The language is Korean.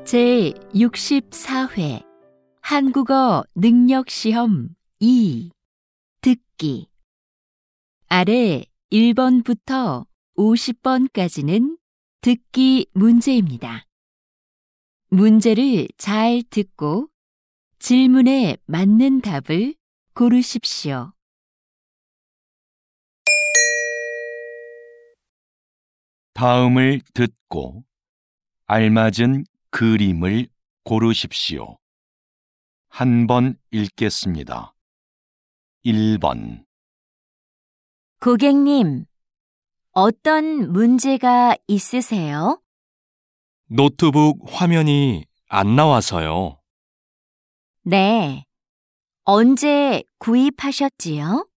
제64회 한국어 능력시험 2 듣기 아래 1번부터 50번까지는 듣기 문제입니다. 문제를 잘 듣고 질문에 맞는 답을 고르십시오. 다음을 듣고 알맞은 그림을 고르십시오. 한 번 읽겠습니다. 1번. 고객님, 어떤 문제가 있으세요? 노트북 화면이 안 나와서요. 네. 언제 구입하셨지요?